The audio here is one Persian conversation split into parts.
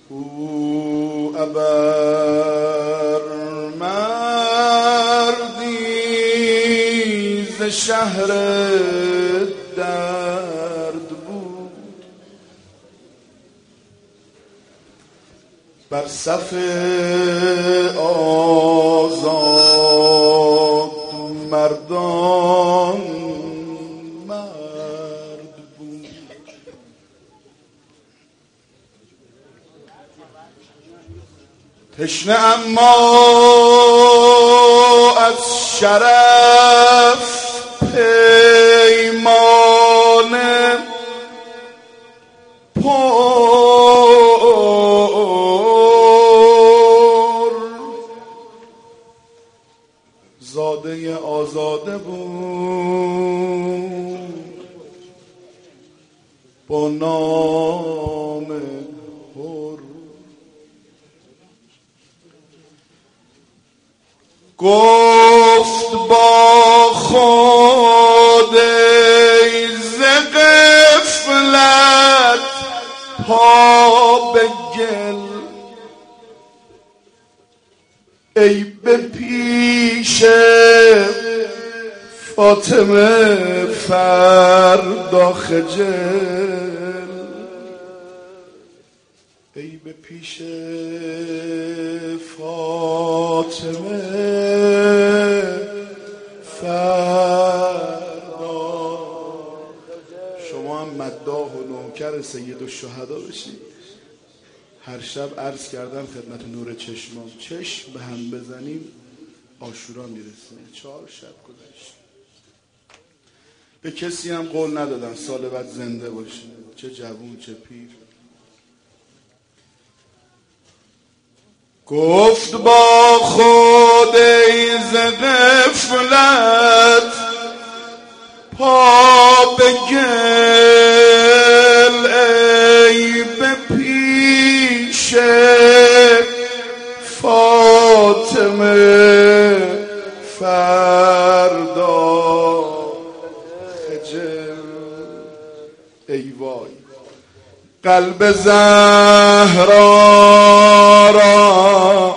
او ابر مردی ز شهر درد بود، بر صف آزاد مردان مرد بود. تشنه اما از شرف پیمان پر، زاده آزاده بود با نام حر. گفت با خود ای ز غفلت پا به گل، ای به پیش فاطمه فردا خجل، ای به پیش فاطمه فردا. شما هم مداح و نوکر سید الشهدا بشید. هر شب عرض کردم خدمت نور چشمام، چشم به هم بزنیم عاشورا میرسه. 4 شب گذشت. به کسی هم قول ندادم سال بعد زنده باشه، چه جوون چه پیر. گفت با خود ای ز غفلت پا به گل، ای به پیش فاطمه فردا خجل. ای وای قلب زهرا را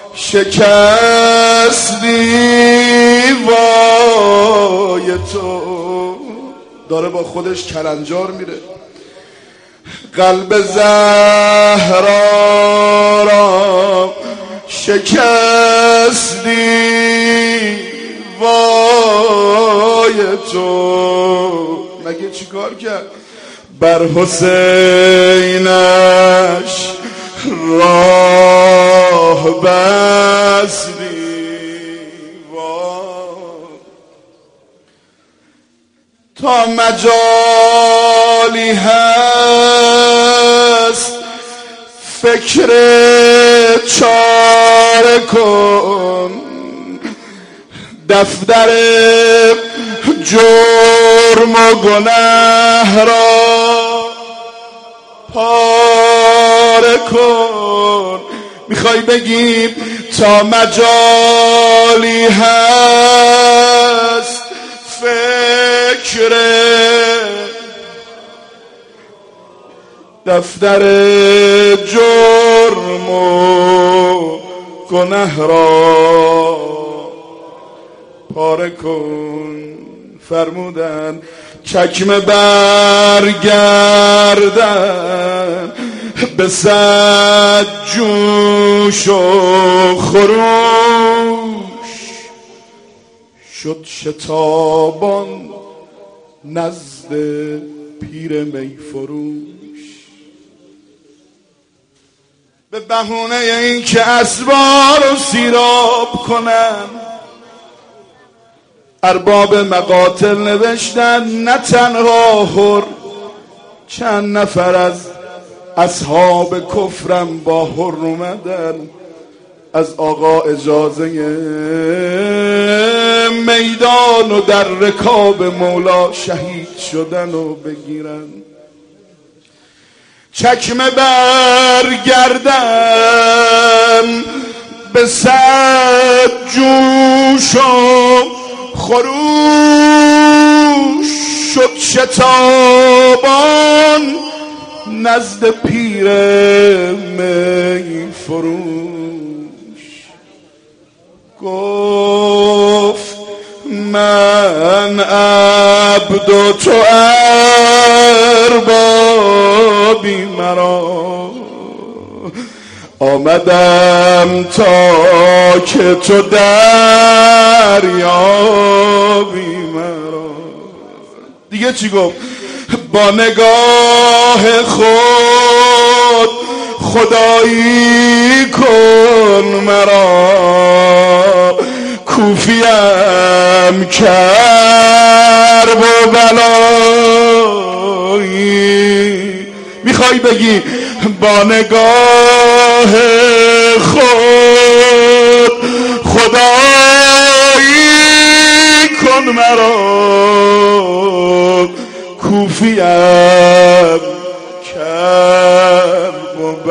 شکستی، وای تو. داره با خودش کلنجار میره. قلب زهرا را شکستی، وای تو. مگه چی کار کرد؟ بر حسینش راه بستی، تا مجالی هست فکر چاره کن، دفتر جرم و گناه را پاره کن. میخوای بگیم تا مجالی هست فکر دفتر جرم و گناه را پاره کن. فرمودن چکمه برگردن به صد جوش و خروش، شد شتابان نزد پیر می فروش. به بهونه این که اسبار رو سیراب کنن، ارباب مقاتل نوشتن نه تنها حر، چند نفر از اصحاب کفرم با حر اومدن، از آقا اجازه میدان و در رکاب مولا شهید شدن و بگیرن. چکمه برگردن به صد جوش و خروش، شد شتابان نزد پیر می فروش، گفت من عبد و تو اربابی مرا، آمدم تا که تو دریابی مرا. دیگه چی گفت؟ با نگاه خود خدایی کن مرا، کوفیم کرب و بلایی. میخوای بگی با نگاه خود خدایی کن مرا، کوفیم کرب و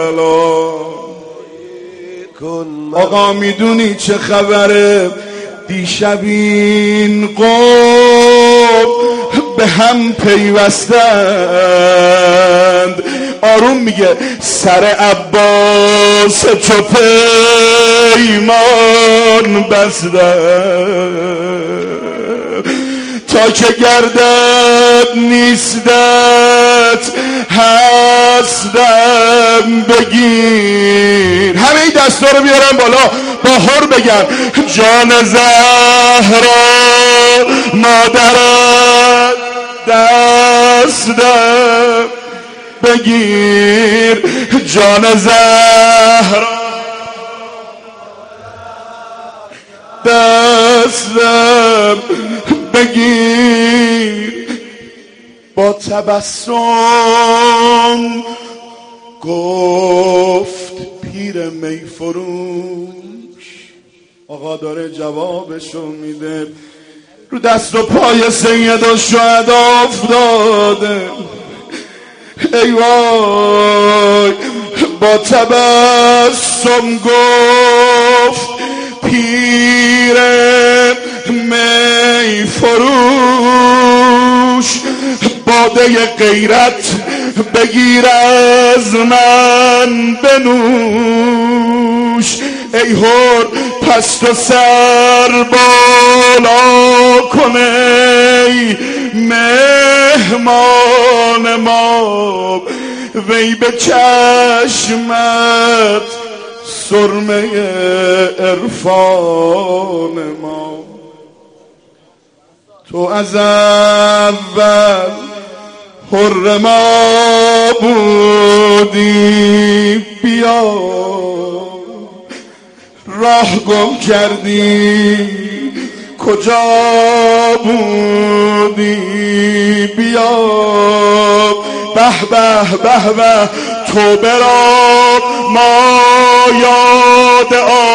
بلایی کن مرا. آقا میدونی چه خبره؟ دیشب این قوم به هم پیوستند. آروم میگه سر عباس تو پیمان بستند، تا که گردد نیستت هستم بگیر. همه این دستا رو بیارم بالا با هر بگن جان زهرا مادرت دستم بگیر، جان زهرا دستم بگیر. با تبسم گفت پیر می فروش. آقا داره جوابشو میده، رو دست و پای سید الشهدا افتاده. ای وای، با تبسم گفت پیر می فروش، باده غیرت بگیر از من بنوش. ای هر پس تو سر بالا کنی مهمان ما، وی به چشمت سرمه عرفان ما. تو از اول حر ما بودی، بیا راه گم کردی کجا بودی، بیا به به به به توبه را ما یاد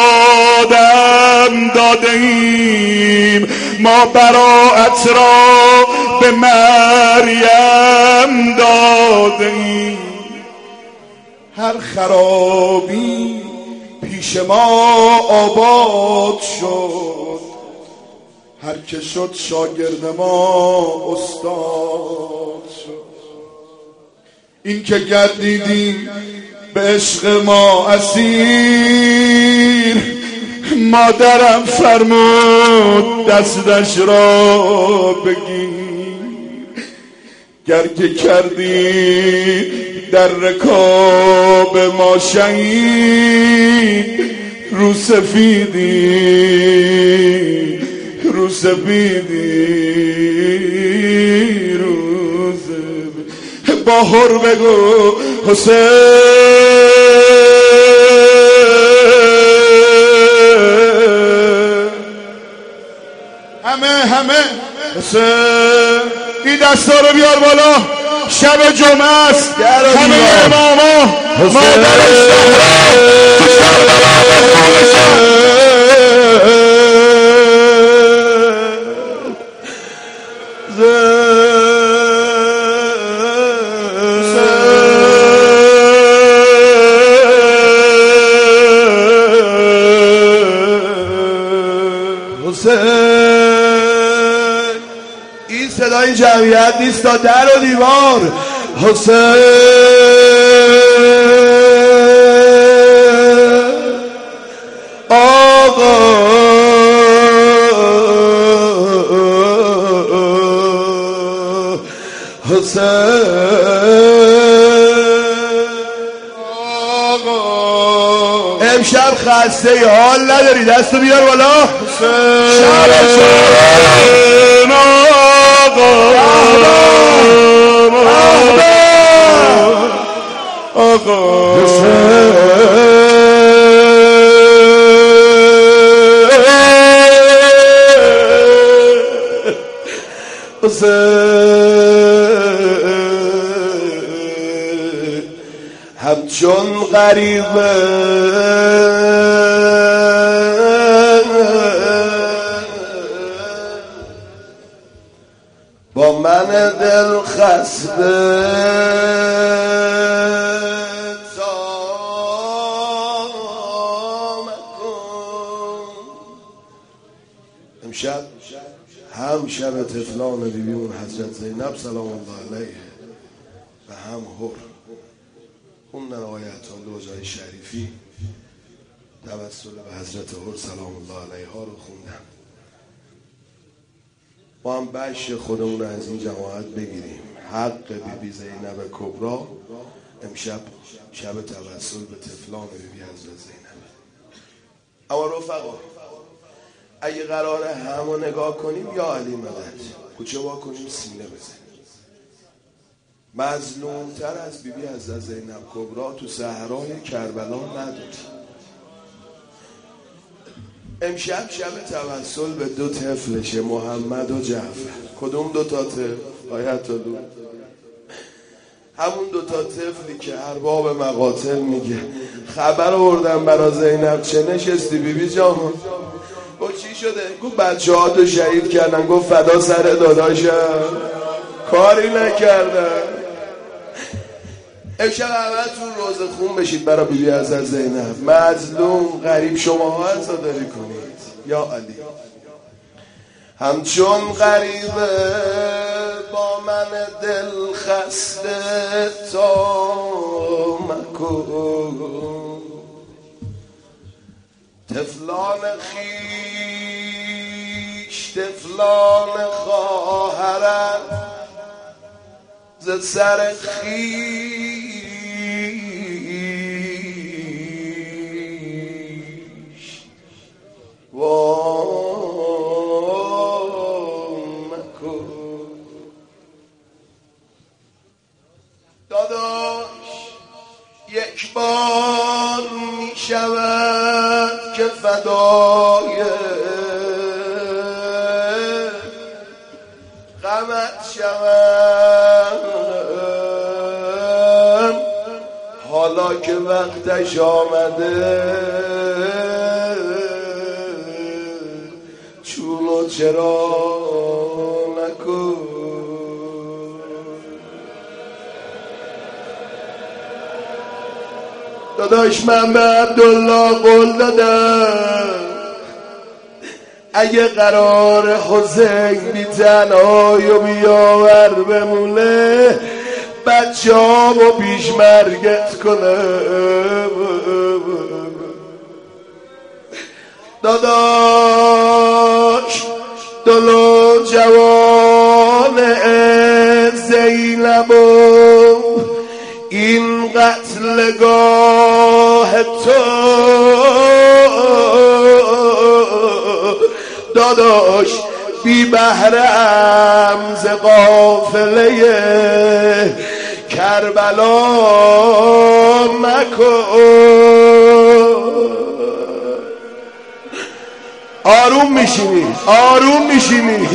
آدم داده ایم، ما براءت را به مریم داده ایم. هر خرابی پیش ما آباد شد، هر که شد شاگرد ما استاد شد. این که گردیدیم به عشق ما اسیر، مادرم فرمود دستش را بگیر. گر که کردی در رکاب ما شهید، رو سفیدی رو سفیدی رو سفیدی. با هر بگو حسین، همه حسین. این دستا رو بیار بالا، شب جمعه است، همه اماما مادرش تو این صدای جمعیت نیست تا در و دیوار. حسین امشب خسته حال نداری دستو بیار بالا. همچون غریبه با من دل خسته تا مکن. امشب هم شب طفلان بیبیمون حضرت زینب سلام الله علیه و هم هر خوندن آیت الله جای شریفی توسل به حضرت هر سلام الله علیها رو خوندن. ما هم بخش خودمون رو از این جماعت بگیریم. حق بیبی زینب کبرا امشب شب توسل به طفلان بیبی حضرت زینب. اما رفقا اگه قراره همو نگاه کنیم یا علی مدد کوچه وا کنیم سینه بزنیم. مظلومتر از بیبی حضرت زینب کبرا تو صحرای کربلا نداریم. امشب شب توسل به دو طفلشه، محمد و جعفر. کدوم دو تا طفل؟ آیت الله همون دو تا طفلی که ارباب مقاتل میگه خبر آوردم برا زینب چه نشستی بیبی جان؟ گفت چی شده؟ گفت بچه ها تو شهید کردن. گفت فدا سر داداشم کاری نکردن. امشب همتون روزه خون بشید برای بیبی حضرت زینب. مظلوم غریب شماها عزاداری کنید یا علی. همچون غریبه با من دل خسته تا مکن. طفلان خیش طفلان خواهرت ز سر خیش وام مکن. داداش یک بار می شود که فدای غمت شوم. حالا که وقتش آمده چون و چرا نکن. داداش من به عبدالله قول دادم اگه قرار حسین بی تنهای و بیاور بمونه بچه ها و پیش مرگت کنم. داداش دلو جوان زینب و این قتلگاه تو داداش بی بهرم ز قافله کربلا مکن. آروم میشینی آروم میشینی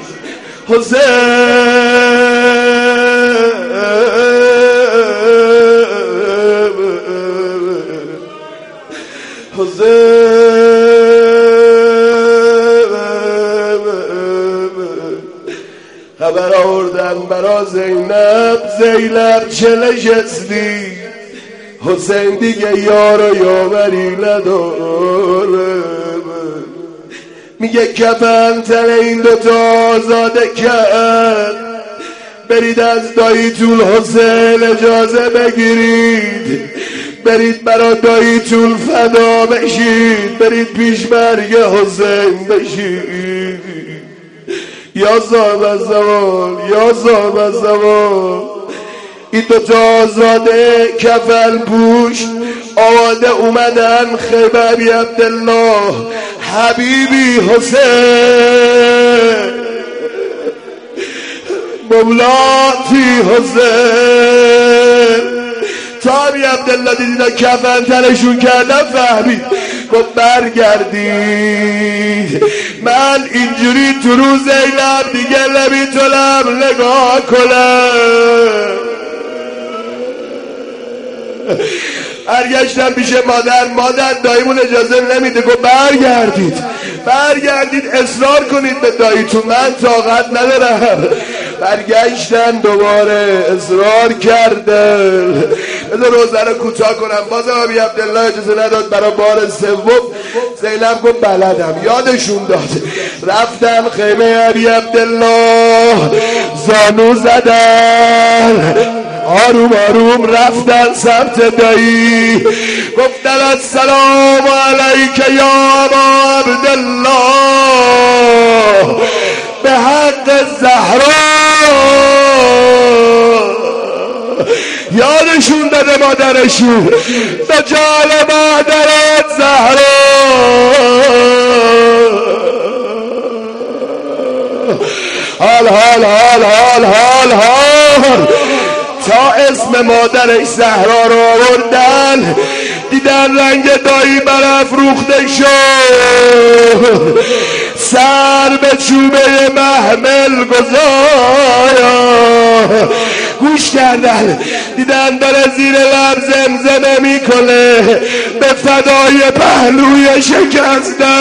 خبر آوردن برا زینب چه نشستی؟ حسین دیگه یار و یاوری نداره. میگه کفن تن این دوتا آزاده کرد. برید از داییتون حسین اجازه بگیرید، برید برا داییتون فدا بشید، برید پیش مرگ حسین بشید. یا صاحب الزمان، یا صاحب الزمان. این دوتا آزاده کفن پوش آماده اومدن خیبری عبدالله حبیبی حسین مولاتی حسین. تابی عبدالله دیدینا کفن تنشون کردن فهمید گفت برگردید من اینجوری تو روز زینب دیگه نمیتونم نگاه کنم. برگشتم پیش مادر داییمون اجازه نمیده گفت برگردید اصرار کنید به داییتون من طاقت ندارم. برگشتن دوباره اصرار کردن. بذار روزه رو کوتاه کنم. بازم ابی عبدالله اجازه نداد. برای بار سوم زینب گفت بلدم. یادشون داد رفتن خیمه ابی عبدالله زانو زدن آروم آروم رفتن سمت دایی گفتن السلام علیک یا ابا عبدالله به حق زهرا. یادشون داده مادرشون به جان مادرت زهرا. حال حال حال حال حال حال تا اسم مادرش زهرا رو آوردن دیدن رنگ دایی برافروخته شد. سر به چوبه محمل گذاشت گوش کردن دیدن داره زیر لب زمزمه میکنه به فدای پهلوی شکسته.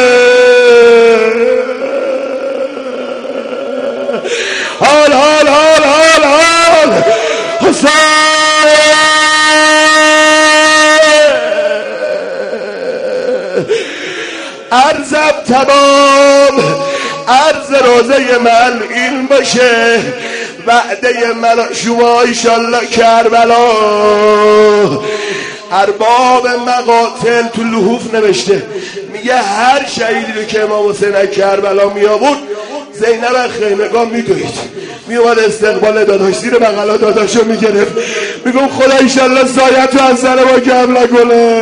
حال حال حال حال حال حسین عرضم تمام. عرض روزه من این باشه وعده من شما ایشالله کربلا. ارباب مقاتل تو لحوف نوشته میگه هر شهیدی رو که امام حسین کربلا می آورد زینب خیمگاه میدوید میومد استقبال داداش زیر بغلا داداشو میگرفت میگم خدا ایشالله سایت رو از سر ما کم نکنه.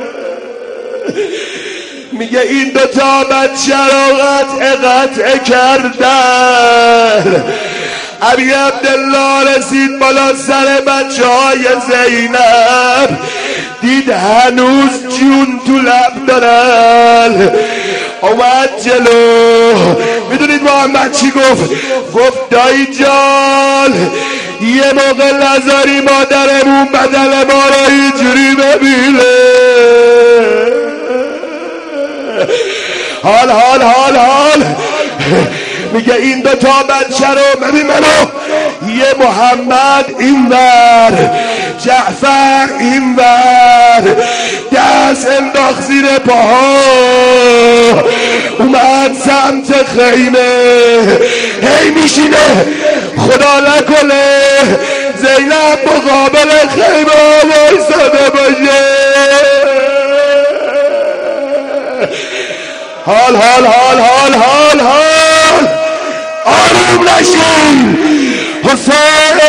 میگه این دوتا بچه رو قطع کردن. ابی عبدالله رسید بالا سر بچه های زینب دید هنوز جون تو لب دارن. اومد جلو. میدونید محمد چی گفت؟ گفت دایی جان یه موقع نذاری مادرمون بدل ما رو اینجوری ببینه. حال حال حال حال میگه این دوتا بچه رو ببین منو یه محمد اینور جعفر اینور دست انداخت زیر پاها اومد سمت خیمه هی میشینه خدا نکنه زینب مقابل خیمه وایساده باشه. حال حال حال حال حال حال آروم نشین حسین.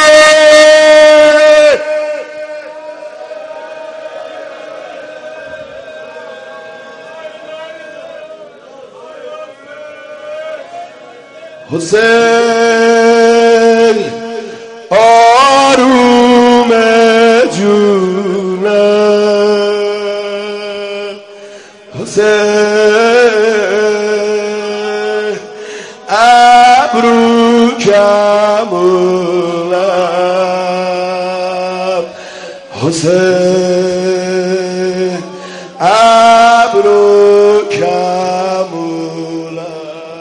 حسین آروم جونم حسین ابرو کمونم حسین ابرو کمونم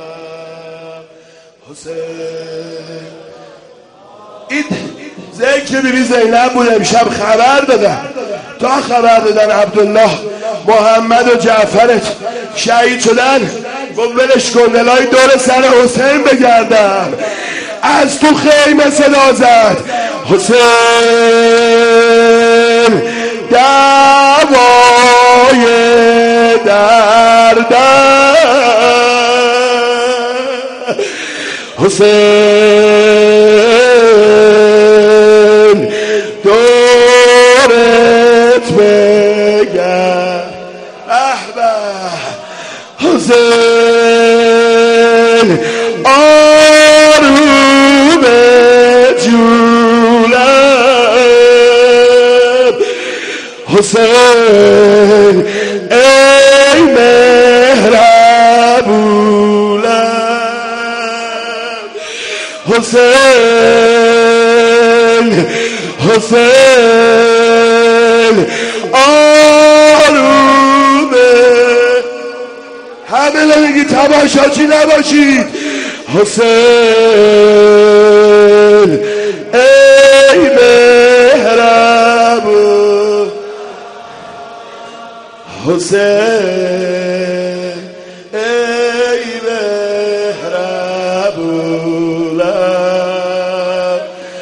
حسین. این ذکر بیبی زینب بود. امشب خبر دادن تا خبر دادن عبدالله محمد و جعفرت شهید شدن گفت ولش کن دلای دور سر حسین بگردم. از تو خیمه صدا زد حسین دوای دردم حسین دورت بگرد حسین آروم جولم حسین ای مهربونم حسین حسین آرومه همه نمیگی تماشاچی نباشید حسین ای مهربون حسین ای مهربونم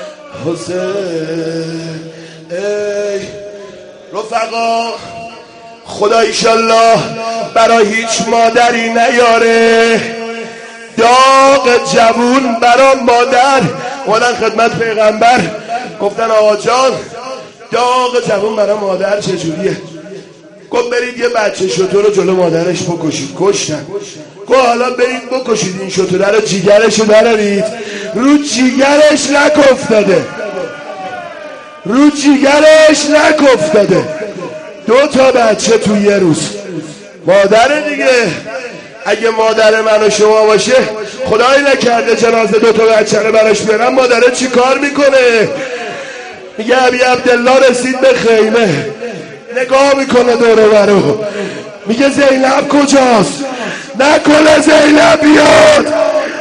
حسین ای رفقا خدا ایشالله برای هیچ مادری نیاره داغ جوون برای مادر اومدن خدمت پیغمبر گفتن آقا جان داغ جوون برای مادر چجوریه؟ گفت برید یه بچه شتر رو جلو مادرش بکشید. کشتن. گفت حالا برید بکشید این شتره رو جیگرش رو درارید رو جیگرش لک افتاده رو جیگرش لک افتاده 2 تا بچه تو یه روز مادر دیگه اگه مادر من و شما باشه خدایی نکرده جنازه 2 تا بچه رو براش بیارم مادره چی کار میکنه؟ میگه ابی عبدالله رسید به خیمه نگاه میکنه دوره برو میگه زینب کجاست؟ نکنه زینب بیاد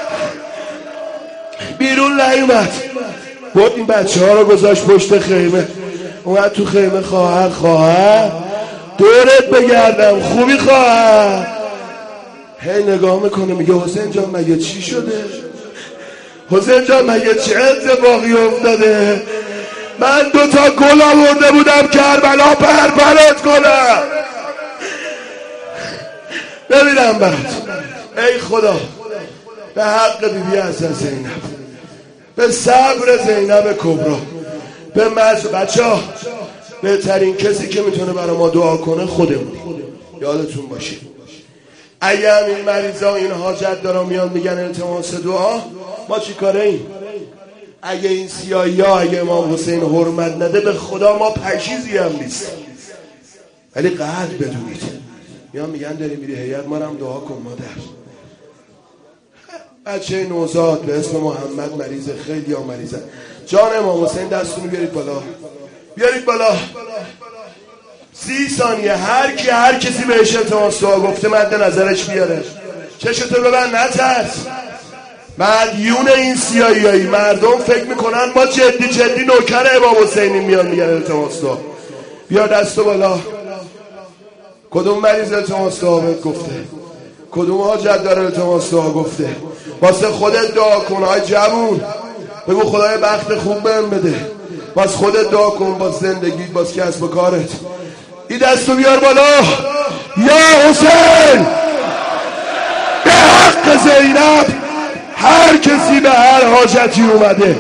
بیرون نیومد بود این بچه ها رو گذاشت پشت خیمه اومد تو خیمه خواهر دورت بگردم خوبی خواهر هی نگاه میکنه میگه حسین جان مگه چی شده؟ حسین جان مگه چه اتفاقی افتاده؟ من 2 تا گل آورده بودم کربلا پرپرت کنم ببینم برات ای خدا به حق بیبی حسن زینب به صبر زینب کبرا به بچه ها بهترین کسی که میتونه برای ما دعا کنه خودمون یادتون باشه اگه هم این مریضا این حاجت دارن میان میگن التماس دعا ما چی کاره ایم؟ اگه این سیاهی ها اگه امام حسین حرمت نده به خدا ما پشیزی هم نیست ولی قدر بدونید میان میگن داری میری هیئت ما هم دعا کن مادر بچه نوزاد به اسم محمد مریضه خیلی ها مریضه جان امام حسین دستونو بیارید بالا 30 ثانیه هر کسی بهش التماس دعا گفته مد نظرش بیاره چشتو ببند نترس مدیون این سیاهیایی مردم فکر میکنن ما جدی نوکر امام حسینی میان میگن التماس دعا بیار دستو بالا کدوم مریض التماس دعا گفته کدوم حاجت داره التماس دعا گفته واسه خودت دعا کن های جوون بگو خدای بخت خوب بهم بده واسه خودت دعا کن باز زندگیت باز کسب و کارت این دستو بیار بالا یا حسین به حق زینب هر کسی به هر حاجتی اومده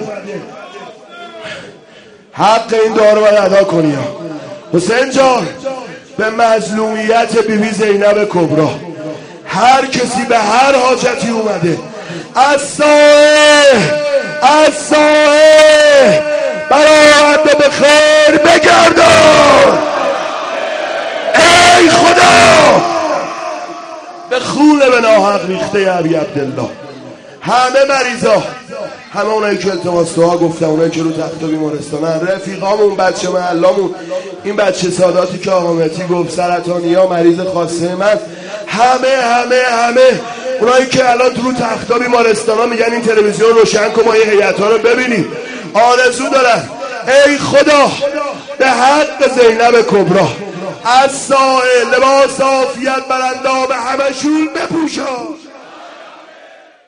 حق این دعا رو باید ادا کنی حسین جان به مظلومیت بیبی زینب کبرا هر کسی به هر حاجتی اومده از سایه برآورده به خیر بگردان ای خدا به خون به ناحق ریخته ابی عبدالله همه مریضا همه اونایی که التماس دعا گفتن اونایی که رو تخت بیمارستانن رفیقامون بچه محلامون این بچه ساداتی که آقا مهدی گفت سرطانیا مریض خاصه من همه اونایی که الان رو تخت بیمارستانا میگن این تلویزیون روشن کن ما این هیئت‌ها رو ببینیم آرزو دارن ای خدا به حق زینب کبرا از سائل لباس عافیت بر اندام همشون بپوشان